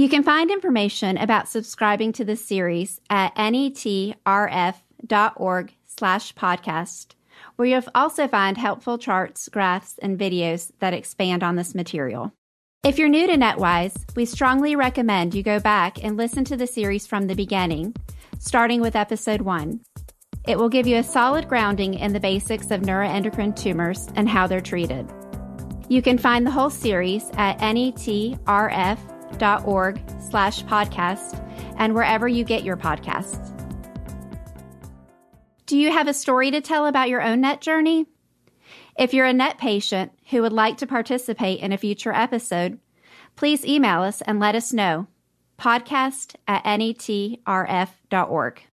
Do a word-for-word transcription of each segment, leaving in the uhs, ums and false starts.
You can find information about subscribing to the series at netrf.org slash podcast, where you'll also find helpful charts, graphs, and videos that expand on this material. If you're new to NetWise, we strongly recommend you go back and listen to the series from the beginning, starting with episode one. It will give you a solid grounding in the basics of neuroendocrine tumors and how they're treated. You can find the whole series at netrf.org slash podcast and wherever you get your podcasts. Do you have a story to tell about your own NET journey? If you're a NET patient who would like to participate in a future episode, please email us and let us know. Podcast at netrf dot org.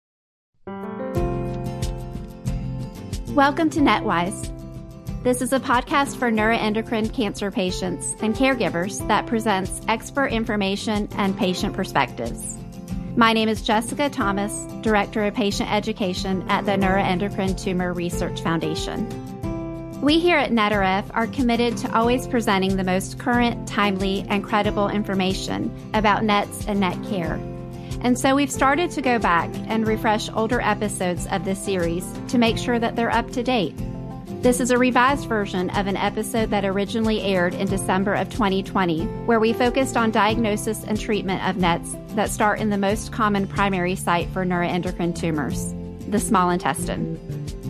Welcome to NetWise. This is a podcast for neuroendocrine cancer patients and caregivers that presents expert information and patient perspectives. My name is Jessica Thomas, Director of Patient Education at the Neuroendocrine Tumor Research Foundation. We here at NetRF are committed to always presenting the most current, timely, and credible information about NETs and NET care. And so we've started to go back and refresh older episodes of this series to make sure that they're up to date. This is a revised version of an episode that originally aired in December of twenty twenty, where we focused on diagnosis and treatment of NETs that start in the most common primary site for neuroendocrine tumors, the small intestine.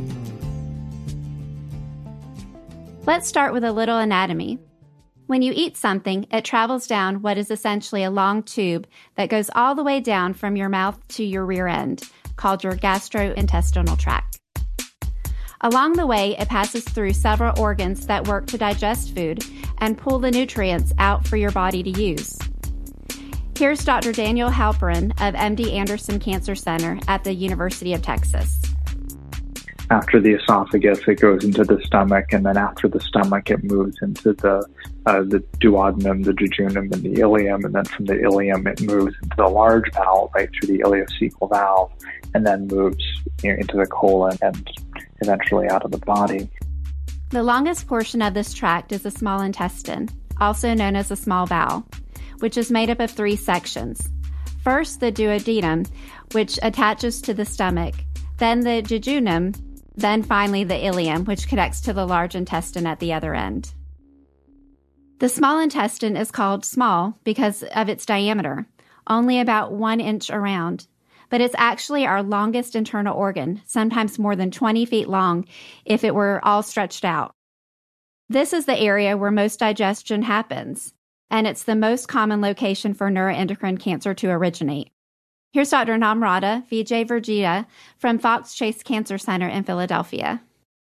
Let's start with a little anatomy. When you eat something, it travels down what is essentially a long tube that goes all the way down from your mouth to your rear end, called your gastrointestinal tract. Along the way, it passes through several organs that work to digest food and pull the nutrients out for your body to use. Here's Doctor Daniel Halperin of M D Anderson Cancer Center at the University of Texas. After the esophagus, it goes into the stomach, and then after the stomach, it moves into the uh, the duodenum, the jejunum, and the ileum, and then from the ileum, it moves into the large bowel, right through the ileocecal valve, and then moves, you know, into the colon and eventually out of the body. The longest portion of this tract is the small intestine, also known as the small bowel, which is made up of three sections. First, the duodenum, which attaches to the stomach, then the jejunum, then finally the ileum, which connects to the large intestine at the other end. The small intestine is called small because of its diameter, only about one inch around, but it's actually our longest internal organ, sometimes more than twenty feet long if it were all stretched out. This is the area where most digestion happens, and it's the most common location for neuroendocrine cancer to originate. Here's Doctor Namrata Vijay Verghese from Fox Chase Cancer Center in Philadelphia.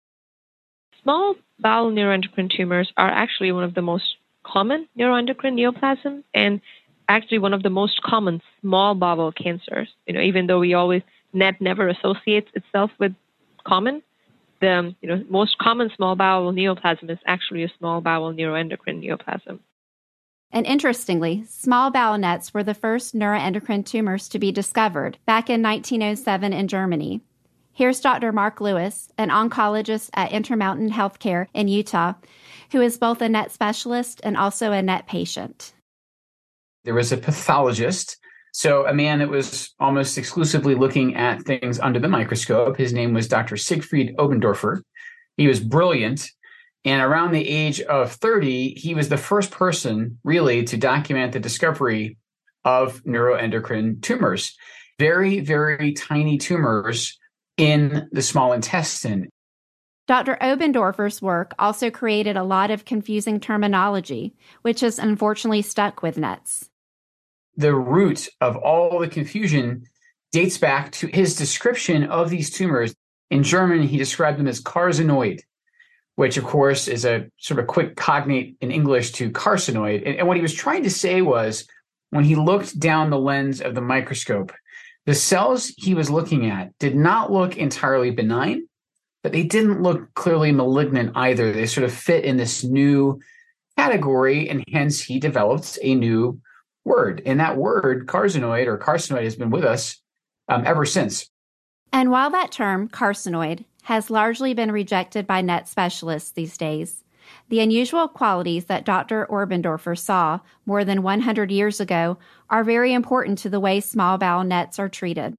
Small bowel neuroendocrine tumors are actually one of the most common neuroendocrine neoplasms and actually one of the most common small bowel cancers. You know, even though we always, NET never associates itself with common, the you know most common small bowel neoplasm is actually a small bowel neuroendocrine neoplasm. And interestingly, small bowel NETs were the first neuroendocrine tumors to be discovered back in nineteen oh seven in Germany. Here's Doctor Mark Lewis, an oncologist at Intermountain Healthcare in Utah, who is both a NET specialist and also a NET patient. There was a pathologist, so a man that was almost exclusively looking at things under the microscope. His name was Doctor Siegfried Obendorfer. He was brilliant. And around the age of thirty, he was the first person really to document the discovery of neuroendocrine tumors. Very, very tiny tumors in the small intestine. Doctor Obendorfer's work also created a lot of confusing terminology, which has unfortunately stuck with NETs. The root of all the confusion dates back to his description of these tumors. In German, he described them as carcinoid, which, of course, is a sort of quick cognate in English to carcinoid. And, and what he was trying to say was, when he looked down the lens of the microscope, the cells he was looking at did not look entirely benign, but they didn't look clearly malignant either. They sort of fit in this new category, and hence he developed a new word. And that word, carcinoid or carcinoid, has been with us um, ever since. And while that term, carcinoid, has largely been rejected by NET specialists these days, The unusual qualities that Doctor Oberndorfer saw more than one hundred years ago are very important to the way small bowel nets are treated.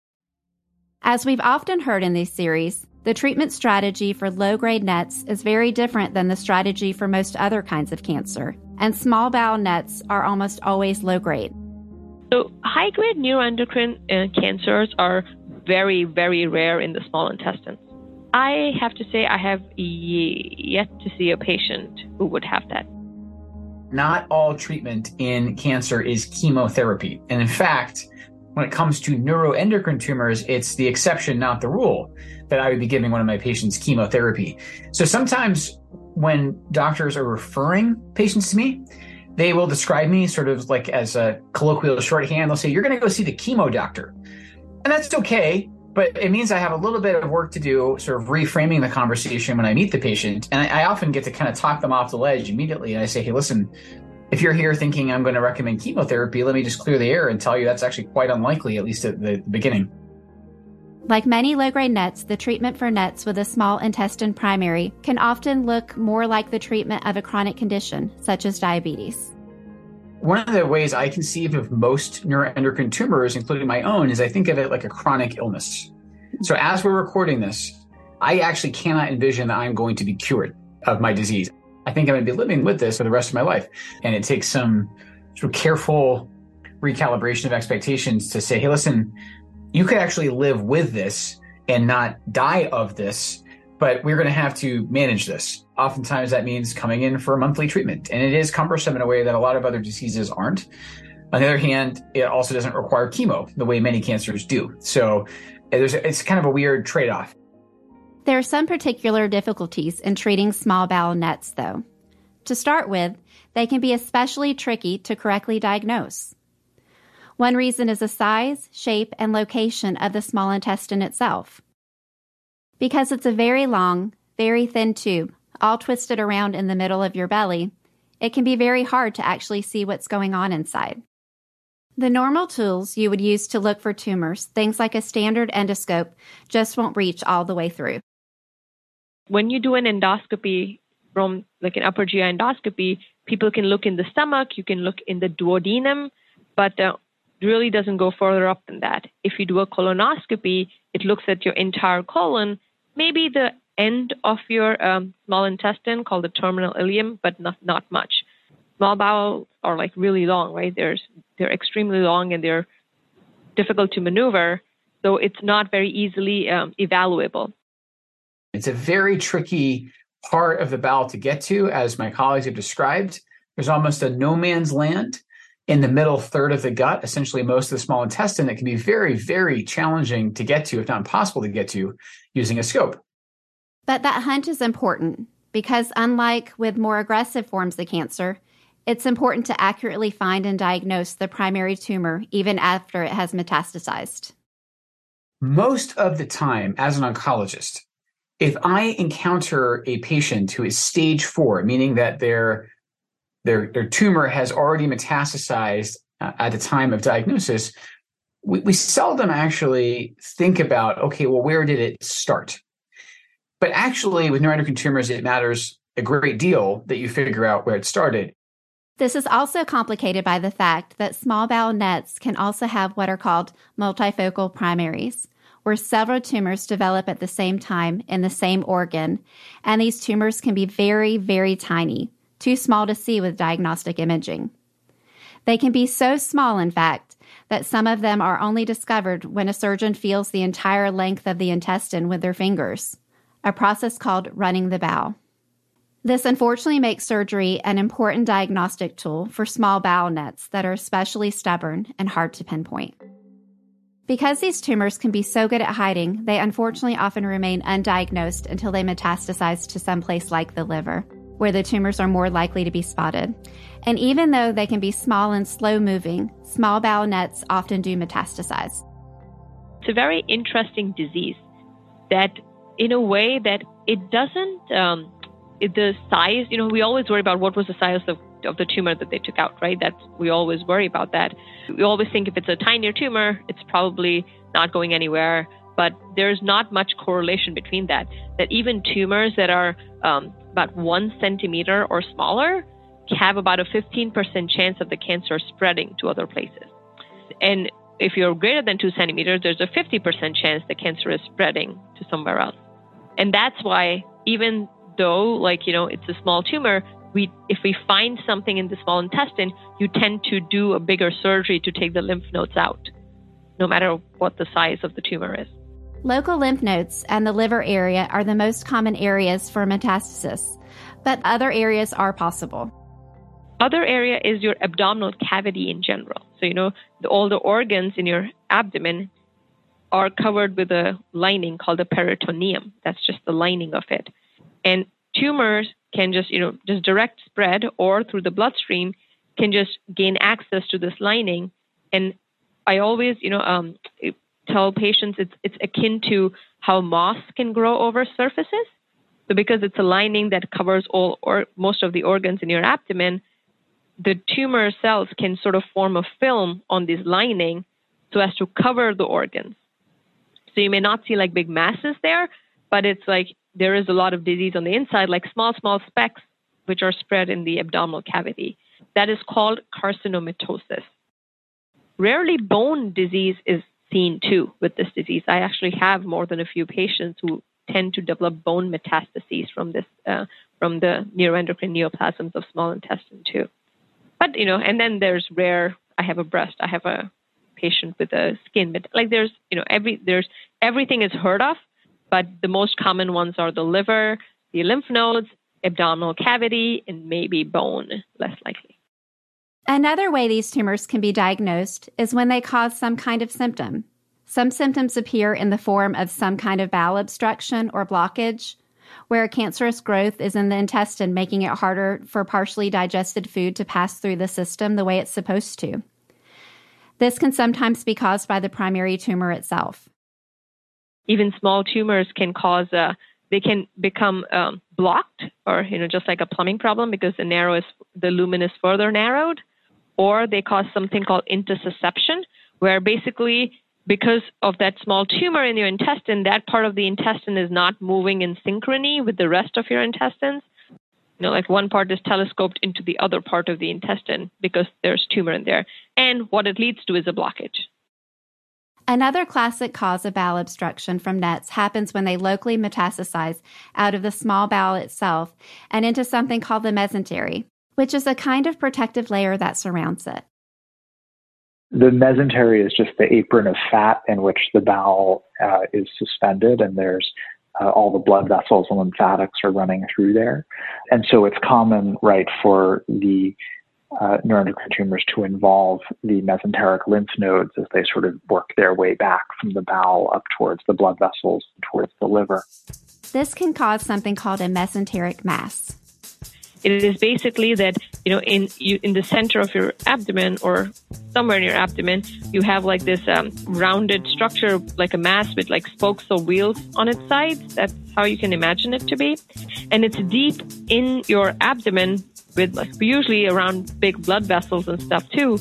As we've often heard in these series, the treatment strategy for low-grade nets is very different than the strategy for most other kinds of cancer, and small bowel nets are almost always low-grade. So high-grade neuroendocrine uh, cancers are very, very rare in the small intestine. I have to say I have y- yet to see a patient who would have that. Not all treatment in cancer is chemotherapy. And in fact, when it comes to neuroendocrine tumors, it's the exception, not the rule, that I would be giving one of my patients chemotherapy. So sometimes when doctors are referring patients to me, they will describe me sort of like as a colloquial shorthand. They'll say, you're going to go see the chemo doctor. And that's okay, but it means I have a little bit of work to do, sort of reframing the conversation when I meet the patient. And I, I often get to kind of talk them off the ledge immediately. And I say, hey, listen, if you're here thinking I'm going to recommend chemotherapy, let me just clear the air and tell you that's actually quite unlikely, at least at the beginning. Like many low-grade nets, the treatment for nets with a small intestine primary can often look more like the treatment of a chronic condition, such as diabetes. One of the ways I conceive of most neuroendocrine tumors, including my own, is I think of it like a chronic illness. So as we're recording this, I actually cannot envision that I'm going to be cured of my disease. I think I'm going to be living with this for the rest of my life. And it takes some sort of careful recalibration of expectations to say, hey, listen, you could actually live with this and not die of this, but we're going to have to manage this. Oftentimes that means coming in for a monthly treatment. And it is cumbersome in a way that a lot of other diseases aren't. On the other hand, it also doesn't require chemo the way many cancers do. So there's, it's kind of a weird trade-off. There are some particular difficulties in treating small bowel nets, though. To start with, they can be especially tricky to correctly diagnose. One reason is the size, shape, and location of the small intestine itself. Because it's a very long, very thin tube, all twisted around in the middle of your belly, it can be very hard to actually see what's going on inside. The normal tools you would use to look for tumors, things like a standard endoscope, just won't reach all the way through. When you do an endoscopy from like an upper G I endoscopy, people can look in the stomach, you can look in the duodenum, but uh, really doesn't go further up than that. If you do a colonoscopy, it looks at your entire colon, maybe the end of your um, small intestine called the terminal ileum, but not, not much. Small bowels are like really long, right? There's, they're extremely long and they're difficult to maneuver, so it's not very easily um, evaluable. It's a very tricky part of the bowel to get to, as my colleagues have described. There's almost a no man's land in the middle third of the gut, essentially most of the small intestine, that can be very, very challenging to get to, if not impossible to get to, using a scope. But that hunt is important because unlike with more aggressive forms of cancer, it's important to accurately find and diagnose the primary tumor even after it has metastasized. Most of the time, as an oncologist, if I encounter a patient who is stage four, meaning that their their, their tumor has already metastasized uh, at the time of diagnosis, we, we seldom actually think about, okay, well, where did it start? But actually, with neuroendocrine tumors, it matters a great deal that you figure out where it started. This is also complicated by the fact that small bowel nets can also have what are called multifocal primaries, where several tumors develop at the same time in the same organ, and these tumors can be very, very tiny, too small to see with diagnostic imaging. They can be so small, in fact, that some of them are only discovered when a surgeon feels the entire length of the intestine with their fingers, a process called running the bowel. This unfortunately makes surgery an important diagnostic tool for small bowel nets that are especially stubborn and hard to pinpoint. Because these tumors can be so good at hiding, they unfortunately often remain undiagnosed until they metastasize to some place like the liver, where the tumors are more likely to be spotted. And even though they can be small and slow-moving, small bowel nets often do metastasize. It's a very interesting disease that, in a way, that it doesn't, um, it, the size, you know, we always worry about what was the size of, of the tumor that they took out, right? That's, we always worry about that. We always think if it's a tinier tumor, it's probably not going anywhere. but there's not much correlation between that, that even tumors that are um, about one centimeter or smaller have about a fifteen percent chance of the cancer spreading to other places. And if you're greater than two centimeters, there's a fifty percent chance the cancer is spreading to somewhere else. And that's why even though, like, you know, it's a small tumor, we if we find something in the small intestine, you tend to do a bigger surgery to take the lymph nodes out, no matter what the size of the tumor is. Local lymph nodes and the liver area are the most common areas for metastasis, but other areas are possible. Other area is your abdominal cavity in general. So, you know, the, all the organs in your abdomen are covered with a lining called the peritoneum. That's just the lining of it. And tumors can just, you know, just direct spread or through the bloodstream can just gain access to this lining. And I always, you know, um, tell patients it's it's akin to how moss can grow over surfaces. So because it's a lining that covers all or most of the organs in your abdomen, the tumor cells can sort of form a film on this lining so as to cover the organs. So you may not see like big masses there, but it's like there is a lot of disease on the inside, like small, small specks, which are spread in the abdominal cavity. That is called carcinomatosis. Rarely bone disease is seen too with this disease. I actually have more than a few patients who tend to develop bone metastases from this, uh, from the neuroendocrine neoplasms of small intestine too. But, you know, and then there's rare, I have a breast, I have a patient with a skin, but like there's, you know, every, there's, everything is heard of, but the most common ones are the liver, the lymph nodes, abdominal cavity, and maybe bone, less likely. Another way these tumors can be diagnosed is when they cause some kind of symptom. Some symptoms appear in the form of some kind of bowel obstruction or blockage, where a cancerous growth is in the intestine, making it harder for partially digested food to pass through the system the way it's supposed to. This can sometimes be caused by the primary tumor itself. Even small tumors can cause, uh, they can become um, blocked, or, you know, just like a plumbing problem because the narrow is, the lumen is further narrowed, or they cause something called intussusception, where basically because of that small tumor in your intestine, that part of the intestine is not moving in synchrony with the rest of your intestines. You know, like one part is telescoped into the other part of the intestine because there's tumor in there. And what it leads to is a blockage. Another classic cause of bowel obstruction from N E Ts happens when they locally metastasize out of the small bowel itself and into something called the mesentery, which is a kind of protective layer that surrounds it. The mesentery is just the apron of fat in which the bowel uh, is suspended, and there's uh, all the blood vessels and lymphatics are running through there. And so it's common, right, for the uh, neuroendocrine tumors to involve the mesenteric lymph nodes as they sort of work their way back from the bowel up towards the blood vessels, towards the liver. This can cause something called a mesenteric mass. It is basically that, you know, in you, in the center of your abdomen or somewhere in your abdomen, you have like this um, rounded structure, like a mass with like spokes or wheels on its sides. That's how you can imagine it to be. And it's deep in your abdomen with like, usually around big blood vessels and stuff too.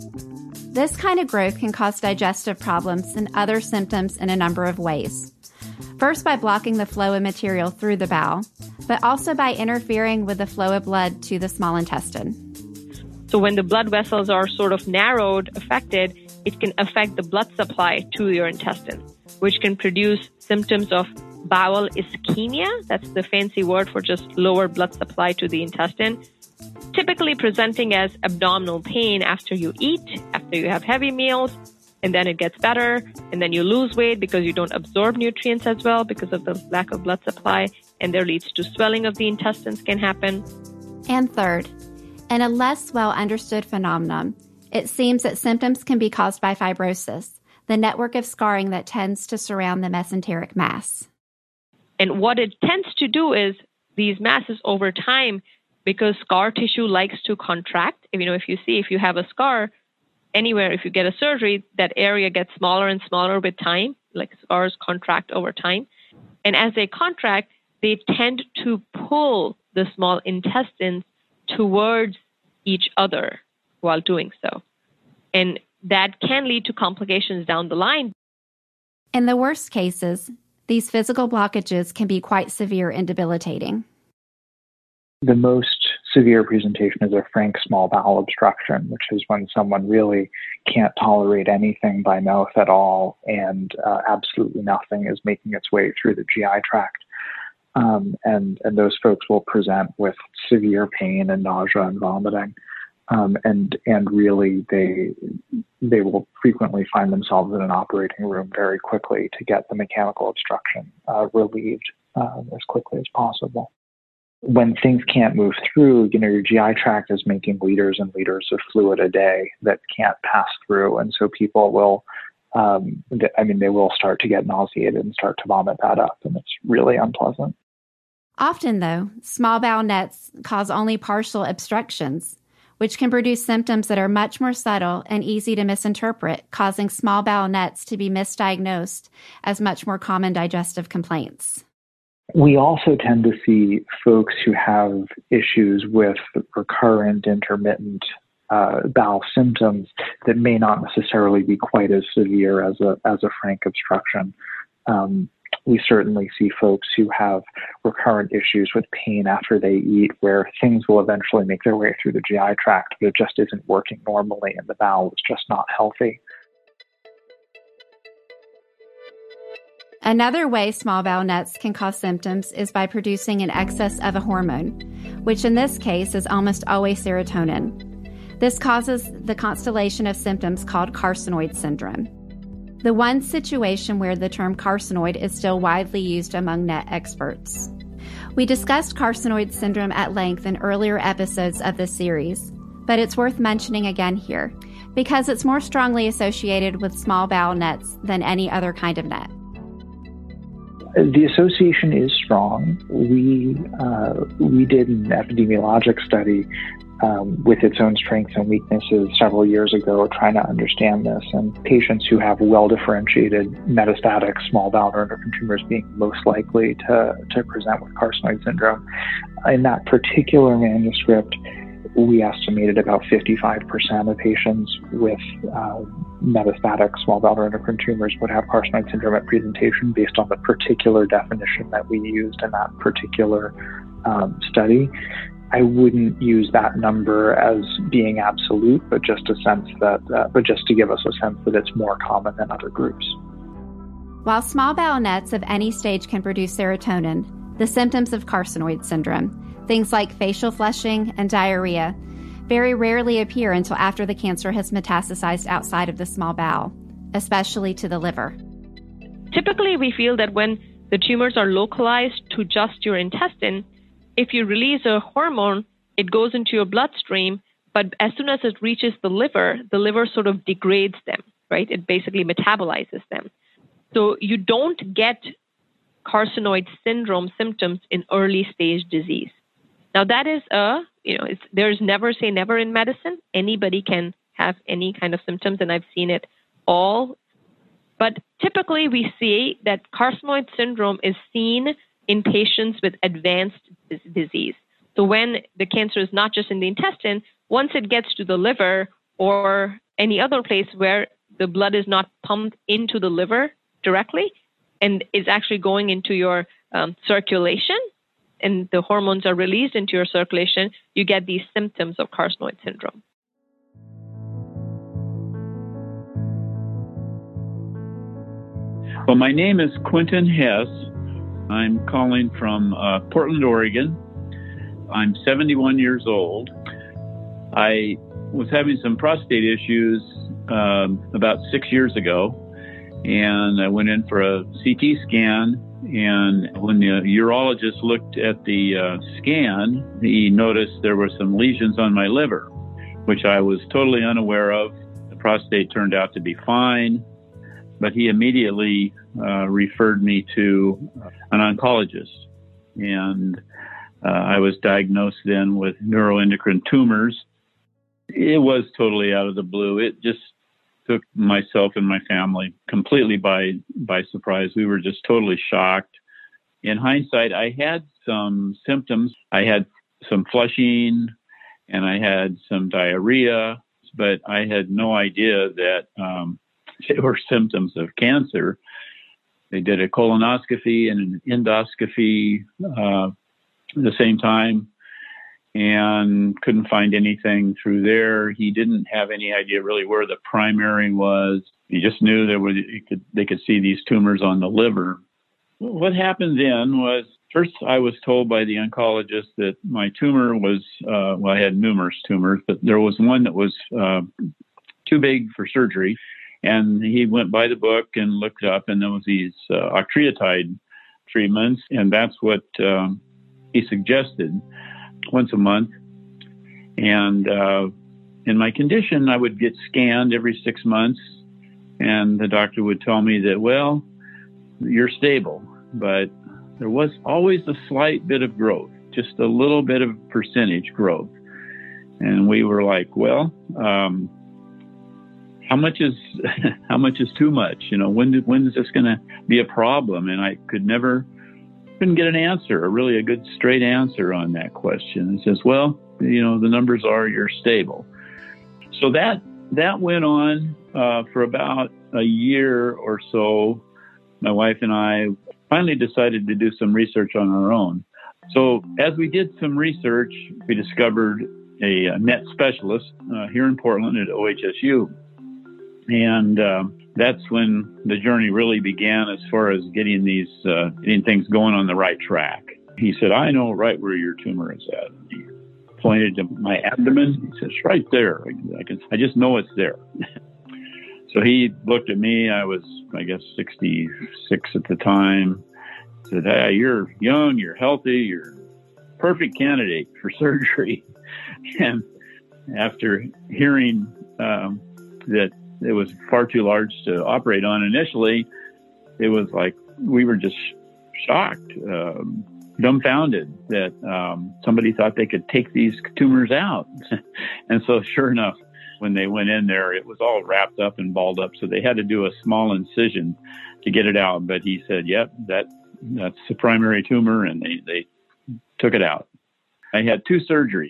This kind of growth can cause digestive problems and other symptoms in a number of ways. First, by blocking the flow of material through the bowel, but also by interfering with the flow of blood to the small intestine. So when the blood vessels are sort of narrowed, affected, it can affect the blood supply to your intestine, which can produce symptoms of bowel ischemia. That's the fancy word for just lower blood supply to the intestine, typically presenting as abdominal pain after you eat, after you have heavy meals, and then it gets better, and then you lose weight because you don't absorb nutrients as well because of the lack of blood supply, and there leads to swelling of the intestines can happen. And third, in a less well-understood phenomenon, it seems that symptoms can be caused by fibrosis, the network of scarring that tends to surround the mesenteric mass. And what it tends to do is these masses over time, because scar tissue likes to contract. If you know, if you see, if you have a scar anywhere, if you get a surgery, that area gets smaller and smaller with time, like scars contract over time. And as they contract, they tend to pull the small intestines towards each other while doing so. And that can lead to complications down the line. In the worst cases, these physical blockages can be quite severe and debilitating. The most severe presentation is a frank small bowel obstruction, which is when someone really can't tolerate anything by mouth at all, and uh, absolutely nothing is making its way through the G I tract. Um, and, and those folks will present with severe pain and nausea and vomiting. Um, and and really, they they will frequently find themselves in an operating room very quickly to get the mechanical obstruction uh, relieved uh, as quickly as possible. When things can't move through, you know, your G I tract is making liters and liters of fluid a day that can't pass through, and so people will, um, th- I mean, they will start to get nauseated and start to vomit that up, and it's really unpleasant. Often, though, small bowel nets cause only partial obstructions, which can produce symptoms that are much more subtle and easy to misinterpret, causing small bowel nets to be misdiagnosed as much more common digestive complaints. We also tend to see folks who have issues with recurrent, intermittent uh, bowel symptoms that may not necessarily be quite as severe as a as a frank obstruction. Um, We certainly see folks who have recurrent issues with pain after they eat, where things will eventually make their way through the G I tract, but it just isn't working normally, and the bowel is just not healthy. Another way small bowel nets can cause symptoms is by producing an excess of a hormone, which in this case is almost always serotonin. This causes the constellation of symptoms called carcinoid syndrome, the one situation where the term carcinoid is still widely used among net experts. We discussed carcinoid syndrome at length in earlier episodes of this series, but it's worth mentioning again here because it's more strongly associated with small bowel nets than any other kind of net. The association is strong. We uh, we did an epidemiologic study um, with its own strengths and weaknesses several years ago, trying to understand this. And patients who have well-differentiated metastatic small bowel neuroendocrine tumors being most likely to, to present with carcinoid syndrome. In that particular manuscript, we estimated about fifty-five percent of patients with uh, metastatic small bowel neuroendocrine tumors would have carcinoid syndrome at presentation based on the particular definition that we used in that particular um, study. I wouldn't use that number as being absolute, but just a sense that, uh, but just to give us a sense that it's more common than other groups. While small bowel nets of any stage can produce serotonin, the symptoms of carcinoid syndrome, things like facial flushing and diarrhea, very rarely appear until after the cancer has metastasized outside of the small bowel, especially to the liver. Typically, we feel that when the tumors are localized to just your intestine, if you release a hormone, it goes into your bloodstream, but as soon as it reaches the liver, the liver sort of degrades them, right? It basically metabolizes them. So you don't get carcinoid syndrome symptoms in early stage disease. Now that is a, you know, it's, there's never say never in medicine. Anybody can have any kind of symptoms, and I've seen it all. But typically we see that carcinoid syndrome is seen in patients with advanced disease. So when the cancer is not just in the intestine, once it gets to the liver or any other place where the blood is not pumped into the liver directly and is actually going into your um, circulation, and the hormones are released into your circulation, you get these symptoms of carcinoid syndrome. Well, my name is Quentin Hess. I'm calling from uh, Portland, Oregon. I'm seventy-one years old. I was having some prostate issues um, about six years ago, and I went in for a C T scan. And when the urologist looked at the uh, scan, he noticed there were some lesions on my liver, which I was totally unaware of. The prostate turned out to be fine, but he immediately uh, referred me to an oncologist. And uh, I was diagnosed then with neuroendocrine tumors. It was totally out of the blue. It just took myself and my family completely by by surprise. We were just totally shocked. In hindsight, I had some symptoms. I had some flushing and I had some diarrhea, but I had no idea that um, they were symptoms of cancer. They did a colonoscopy and an endoscopy uh, at the same time and couldn't find anything through there. He didn't have any idea really where the primary was. He just knew there was, he could, they could see these tumors on the liver. What happened then was, first I was told by the oncologist that my tumor was, uh, well, I had numerous tumors, but there was one that was uh, too big for surgery. And he went by the book and looked up, and there was these uh, octreotide treatments, and that's what um, he suggested once a month. And uh, in my condition, I would get scanned every six months, and the doctor would tell me that, well, you're stable, but there was always a slight bit of growth, just a little bit of percentage growth. And we were like, well, um, how much is how much is too much? You know, when did, when is this going to be a problem? And I could never, couldn't get an answer, a really a good straight answer on that question. It says, well, you know, the numbers are you're stable. So that that went on uh, for about a year or so. My wife and I finally decided to do some research on our own. So as we did some research, we discovered a, a N E T specialist uh, here in Portland at O H S U. And uh, that's when the journey really began as far as getting these, uh, getting things going on the right track. He said, I know right where your tumor is at. He pointed to my abdomen. He says, right there. I, I can, I just know it's there. So he looked at me. I was, I guess, sixty-six at the time. Said, hey, you're young, you're healthy, you're a perfect candidate for surgery. And after hearing um, that it was far too large to operate on initially, it was like we were just shocked, um, dumbfounded that um, somebody thought they could take these tumors out. And so sure enough, when they went in there, it was all wrapped up and balled up. So they had to do a small incision to get it out. But he said, yep, that that's the primary tumor. And they, they took it out. I had two surgeries.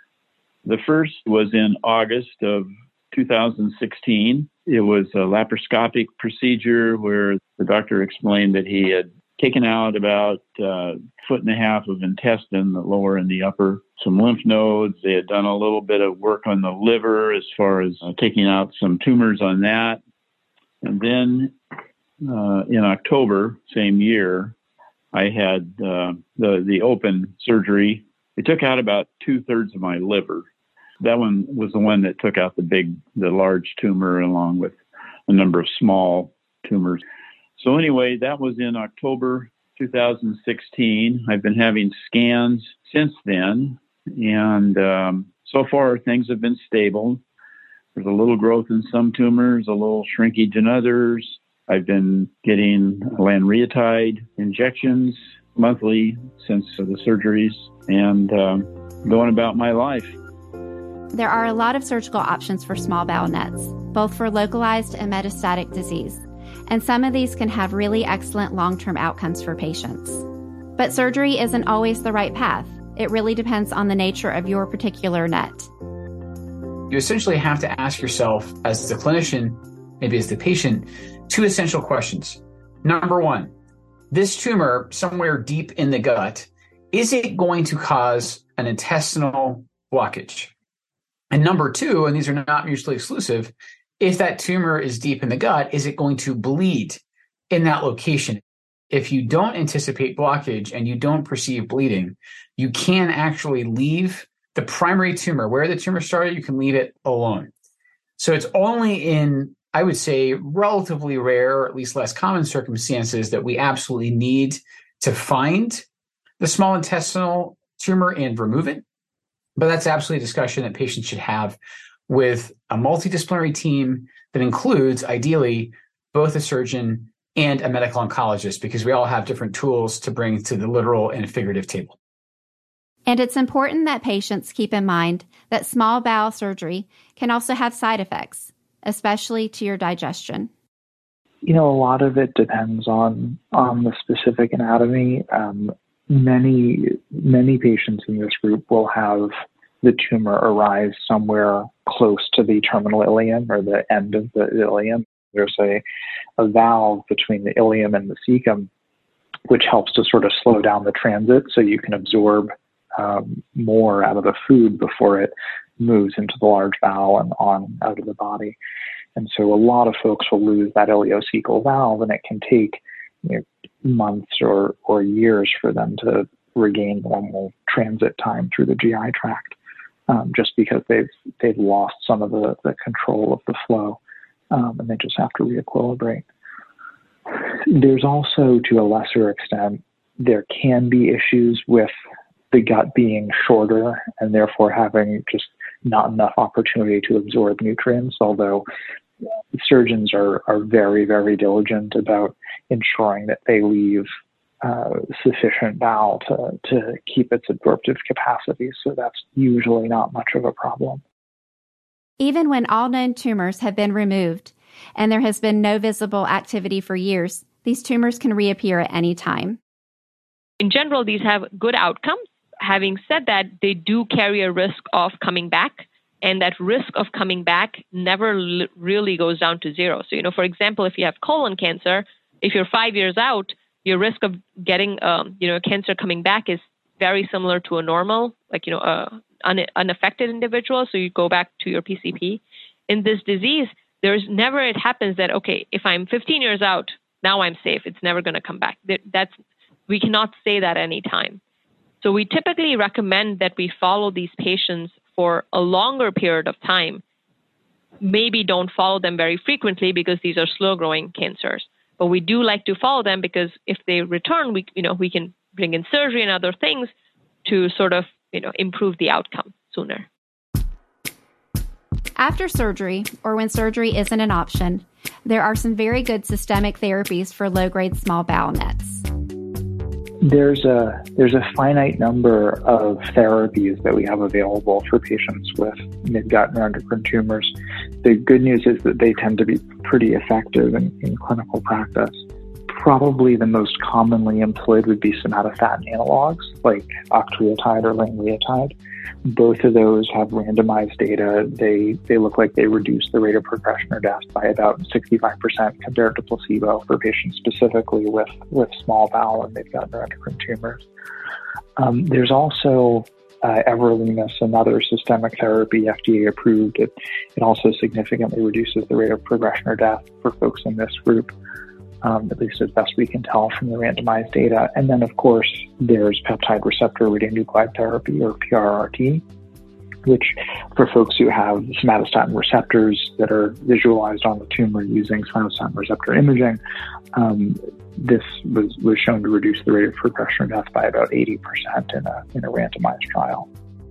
The first was in August of two thousand sixteen. It was a laparoscopic procedure where the doctor explained that he had taken out about a foot and a half of intestine, the lower and the upper, some lymph nodes. They had done a little bit of work on the liver as far as uh, taking out some tumors on that. And then uh, in October, same year, I had uh, the, the open surgery. It took out about two thirds of my liver. That one was the one that took out the big, the large tumor along with a number of small tumors. So anyway, that was in October two thousand sixteen. I've been having scans since then. And um, so far, things have been stable. There's a little growth in some tumors, a little shrinkage in others. I've been getting lanreotide injections monthly since the surgeries and um, going about my life. There are a lot of surgical options for small bowel N E Ts, both for localized and metastatic disease, and some of these can have really excellent long-term outcomes for patients. But surgery isn't always the right path. It really depends on the nature of your particular N E T. You essentially have to ask yourself, as the clinician, maybe as the patient, two essential questions. Number one, this tumor somewhere deep in the gut, is it going to cause an intestinal blockage? And number two, and these are not mutually exclusive, if that tumor is deep in the gut, is it going to bleed in that location? If you don't anticipate blockage and you don't perceive bleeding, you can actually leave the primary tumor, where the tumor started, you can leave it alone. So it's only in, I would say, relatively rare, or at least less common circumstances that we absolutely need to find the small intestinal tumor and remove it. But that's absolutely a discussion that patients should have with a multidisciplinary team that includes, ideally, both a surgeon and a medical oncologist, because we all have different tools to bring to the literal and figurative table. And it's important that patients keep in mind that small bowel surgery can also have side effects, especially to your digestion. You know, a lot of it depends on on the specific anatomy. Um, many, many patients in this group will have the tumor arise somewhere close to the terminal ileum or the end of the ileum. There's a, a valve between the ileum and the cecum, which helps to sort of slow down the transit so you can absorb um, more out of the food before it moves into the large bowel and on out of the body. And so a lot of folks will lose that ileocecal valve, and it can take you know, months or, or years for them to regain normal transit time through the G I tract, um, just because they've they've lost some of the, the control of the flow, um, and they just have to re-equilibrate. There's also, to a lesser extent, there can be issues with the gut being shorter and therefore having just not enough opportunity to absorb nutrients, although surgeons are, are very, very diligent about ensuring that they leave uh, sufficient bowel to, to keep its absorptive capacity. So that's usually not much of a problem. Even when all known tumors have been removed and there has been no visible activity for years, these tumors can reappear at any time. In general, these have good outcomes. Having said that, they do carry a risk of coming back, and that risk of coming back never l- really goes down to zero. So, you know, for example, if you have colon cancer, if you're five years out, your risk of getting, um, you know, cancer coming back is very similar to a normal, like, you know, a un- unaffected individual. So you go back to your P C P. In this disease, there's never, it happens that, okay, if I'm fifteen years out, now I'm safe. It's never going to come back. That's, we cannot say that any time. So we typically recommend that we follow these patients for a longer period of time. Maybe don't follow them very frequently because these are slow-growing cancers. But we do like to follow them because if they return, we, you know, we can bring in surgery and other things to sort of, you know, improve the outcome sooner. After surgery, or when surgery isn't an option, there are some very good systemic therapies for low-grade small bowel nets. There's a there's a finite number of therapies that we have available for patients with mid-gut neuroendocrine tumors. The good news is that they tend to be pretty effective in, in clinical practice. Probably the most commonly employed would be somatostatin analogs like octreotide or lanreotide. Both of those have randomized data. They they look like they reduce the rate of progression or death by about sixty-five percent compared to placebo for patients specifically with, with small bowel and mid-gut neuroendocrine tumors. Um, there's also uh, everolimus, another systemic therapy, F D A approved. It, it also significantly reduces the rate of progression or death for folks in this group. Um, at least as best we can tell from the randomized data. And then, of course, there's peptide receptor radionuclide therapy, or P R R T, which for folks who have somatostatin receptors that are visualized on the tumor using somatostatin receptor imaging, um, this was, was shown to reduce the rate of progression or death by about eighty percent in a, in a randomized trial.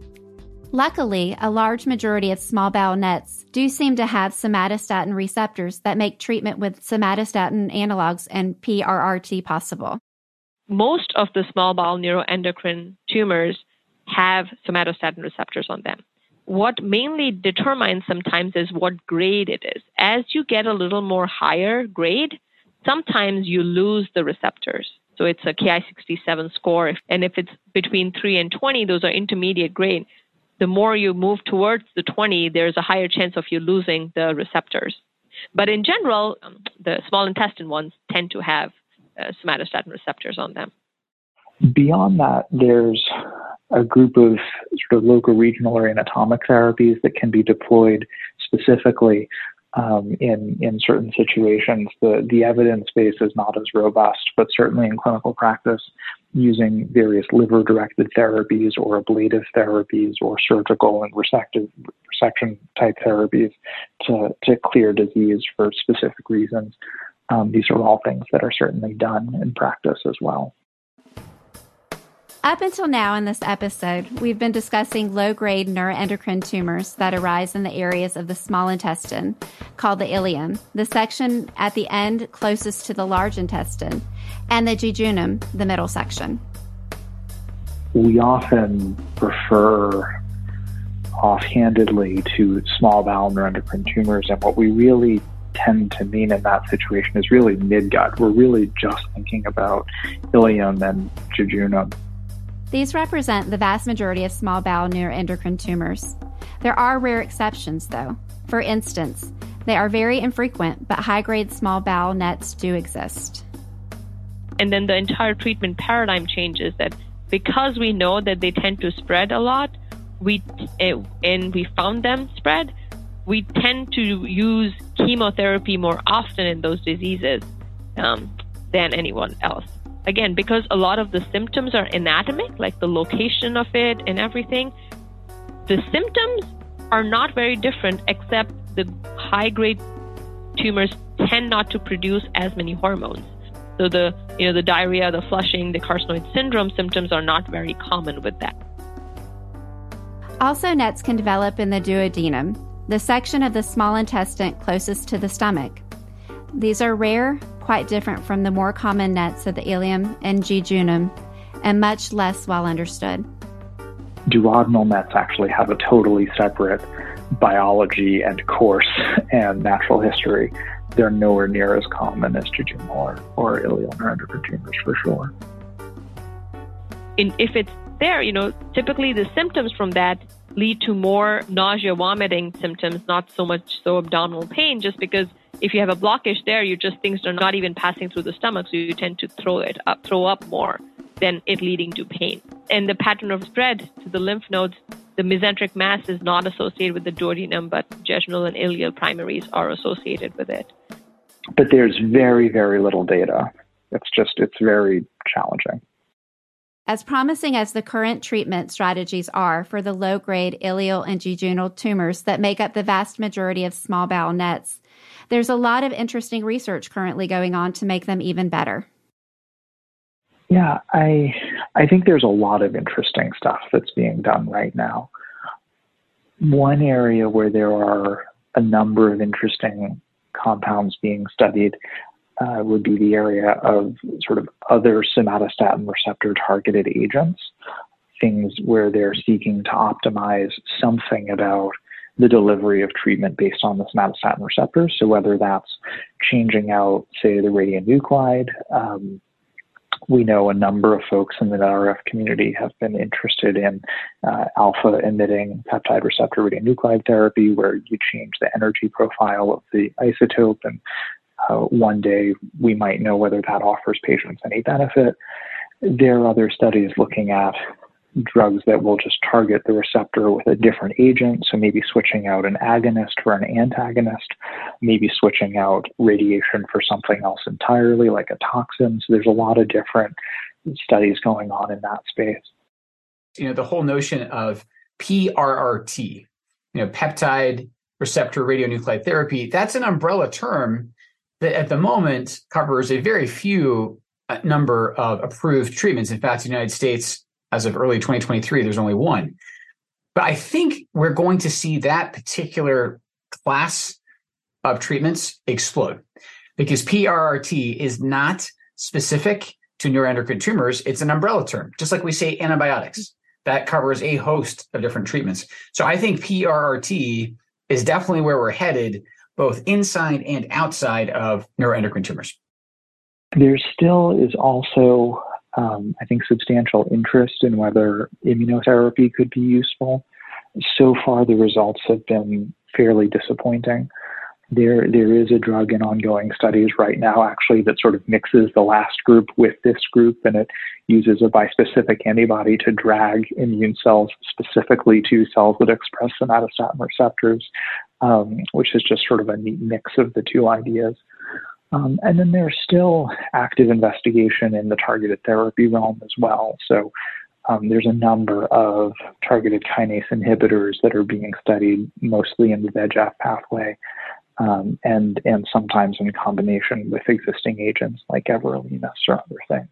Luckily, a large majority of small bowel nets do seem to have somatostatin receptors that make treatment with somatostatin analogs and P R R T possible. Most of the small bowel neuroendocrine tumors have somatostatin receptors on them. What mainly determines sometimes is what grade it is. As you get a little more higher grade, sometimes you lose the receptors. So it's a K I sixty-seven score, and if it's between three and twenty, those are intermediate grade. The more you move towards the twenty, there's a higher chance of you losing the receptors. But in general, um, the small intestine ones tend to have uh, somatostatin receptors on them. Beyond that, there's a group of sort of local, regional, or anatomic therapies that can be deployed specifically um, in, in certain situations. The, the evidence base is not as robust, but certainly in clinical practice, using various liver-directed therapies or ablative therapies or surgical and resective, resection type therapies to, to clear disease for specific reasons. Um, these are all things that are certainly done in practice as well. Up until now in this episode, we've been discussing low-grade neuroendocrine tumors that arise in the areas of the small intestine, called the ileum, the section at the end closest to the large intestine, and the jejunum, the middle section. We often refer offhandedly to small bowel neuroendocrine tumors, and what we really tend to mean in that situation is really midgut. We're really just thinking about ileum and jejunum. These represent the vast majority of small bowel neuroendocrine tumors. There are rare exceptions, though. For instance, They are very infrequent, but high-grade small bowel nets do exist. And then the entire treatment paradigm changes that because we know that they tend to spread a lot, we and we found them spread, we tend to use chemotherapy more often in those diseases um, than anyone else. Again, because a lot of the symptoms are anatomic, like the location of it and everything, the symptoms are not very different, except the high-grade tumors tend not to produce as many hormones. So the, you know, the diarrhea, the flushing, the carcinoid syndrome symptoms are not very common with that. Also, nets can develop in the duodenum, the section of the small intestine closest to the stomach. These are rare, quite different from the more common nets of the ileum and jejunum, and much less well understood. Duodenal nets actually have a totally separate biology and course and natural history. They're nowhere near as common as jejunal or, or ileal neuroendocrine tumors for sure. In, if it's there, you know, typically the symptoms from that lead to more nausea, vomiting symptoms, not so much so abdominal pain, just because if you have a blockage there, you just things are not even passing through the stomach, so you tend to throw it up, throw up more than it leading to pain. And the pattern of spread to the lymph nodes, the mesenteric mass is not associated with the duodenum, but jejunal and ileal primaries are associated with it. But there's very, very little data. It's just, it's very challenging. As promising as the current treatment strategies are for the low-grade ileal and jejunal tumors that make up the vast majority of small bowel nets, there's a lot of interesting research currently going on to make them even better. Yeah, I I think there's a lot of interesting stuff that's being done right now. One area where there are a number of interesting compounds being studied uh, would be the area of sort of other somatostatin receptor targeted agents, things where they're seeking to optimize something about the delivery of treatment based on the somatostatin receptors. So whether that's changing out, say, the radionuclide, um, we know a number of folks in the N R F community have been interested in uh, alpha-emitting peptide receptor radionuclide therapy, where you change the energy profile of the isotope, and uh, one day we might know whether that offers patients any benefit. There are other studies looking at drugs that will just target the receptor with a different agent, so maybe switching out an agonist for an antagonist, maybe switching out radiation for something else entirely, like a toxin. So there's a lot of different studies going on in that space. You know, the whole notion of P R R T, you know, peptide receptor radionuclide therapy, that's an umbrella term that at the moment covers a very few uh, number of approved treatments. In fact, the United States, as of early twenty twenty-three, there's only one. But I think we're going to see that particular class of treatments explode, because P R R T is not specific to neuroendocrine tumors. It's an umbrella term, just like we say antibiotics. That covers a host of different treatments. So I think P R R T is definitely where we're headed, both inside and outside of neuroendocrine tumors. There still is also Um, I think substantial interest in whether immunotherapy could be useful. So far, the results have been fairly disappointing. There, there is a drug in ongoing studies right now, actually, that sort of mixes the last group with this group, and it uses a bispecific antibody to drag immune cells specifically to cells that express somatostatin receptors, um, which is just sort of a neat mix of the two ideas. Um, and then there's still active investigation in the targeted therapy realm as well. So um, there's a number of targeted kinase inhibitors that are being studied, mostly in the V E G F pathway, um, and, and sometimes in combination with existing agents like everolimus or other things.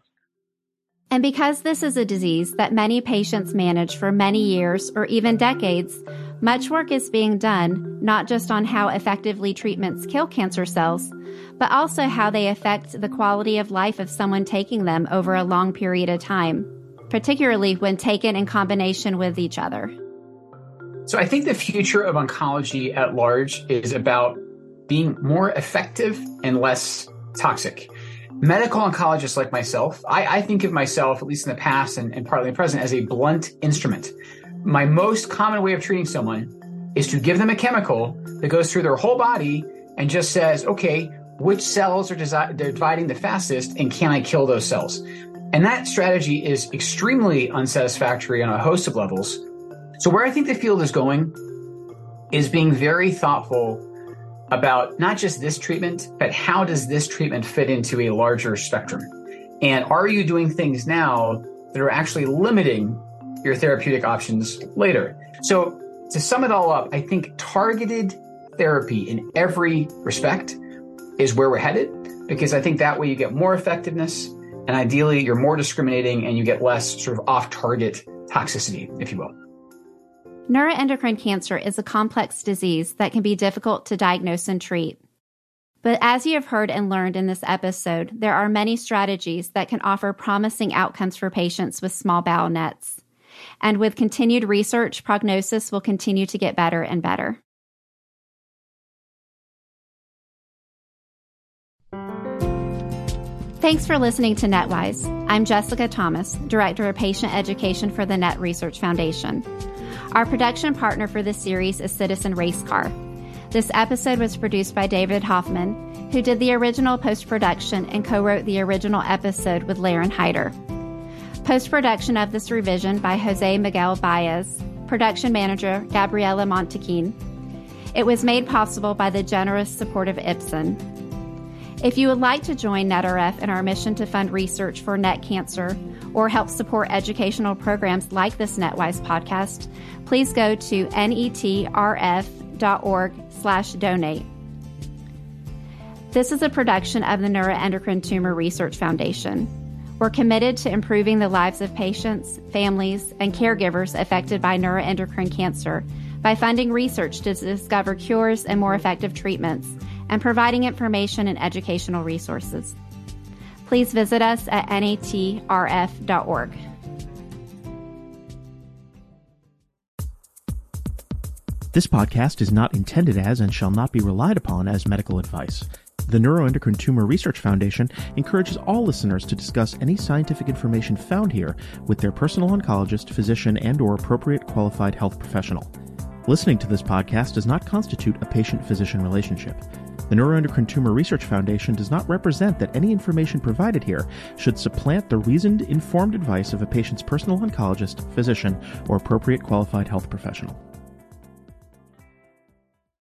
And because this is a disease that many patients manage for many years or even decades, much work is being done not just on how effectively treatments kill cancer cells, but also how they affect the quality of life of someone taking them over a long period of time, particularly when taken in combination with each other. So I think the future of oncology at large is about being more effective and less toxic. Medical oncologists like myself, I, I think of myself, at least in the past and, and partly in the present, as a blunt instrument. My most common way of treating someone is to give them a chemical that goes through their whole body and just says, okay, which cells are desi- they're dividing the fastest, and can I kill those cells? And that strategy is extremely unsatisfactory on a host of levels. So where I think the field is going is being very thoughtful about not just this treatment, but how does this treatment fit into a larger spectrum? And are you doing things now that are actually limiting your therapeutic options later? So to sum it all up, I think targeted therapy in every respect is where we're headed, because I think that way you get more effectiveness, and ideally you're more discriminating and you get less sort of off-target toxicity, if you will. Neuroendocrine cancer is a complex disease that can be difficult to diagnose and treat. But as you have heard and learned in this episode, there are many strategies that can offer promising outcomes for patients with small bowel nets. And with continued research, prognosis will continue to get better and better. Thanks for listening to NetWise. I'm Jessica Thomas, Director of Patient Education for the Net Research Foundation. Our production partner for this series is Citizen Race Car. This episode was produced by David Hoffman, who did the original post-production and co-wrote the original episode with Laren Hyder. Post-production of this revision by Jose Miguel Baez, production manager Gabriela Montequin. It was made possible by the generous support of Ipsen. If you would like to join NetRF in our mission to fund research for net cancer or help support educational programs like this NetWise podcast, please go to netrf.org slash donate. This is a production of the Neuroendocrine Tumor Research Foundation. We're committed to improving the lives of patients, families, and caregivers affected by neuroendocrine cancer by funding research to discover cures and more effective treatments, and providing information and educational resources. Please visit us at N A T R F dot org. This podcast is not intended as and shall not be relied upon as medical advice. The Neuroendocrine Tumor Research Foundation encourages all listeners to discuss any scientific information found here with their personal oncologist, physician, and or appropriate qualified health professional. Listening to this podcast does not constitute a patient-physician relationship. The Neuroendocrine Tumor Research Foundation does not represent that any information provided here should supplant the reasoned, informed advice of a patient's personal oncologist, physician, or appropriate qualified health professional.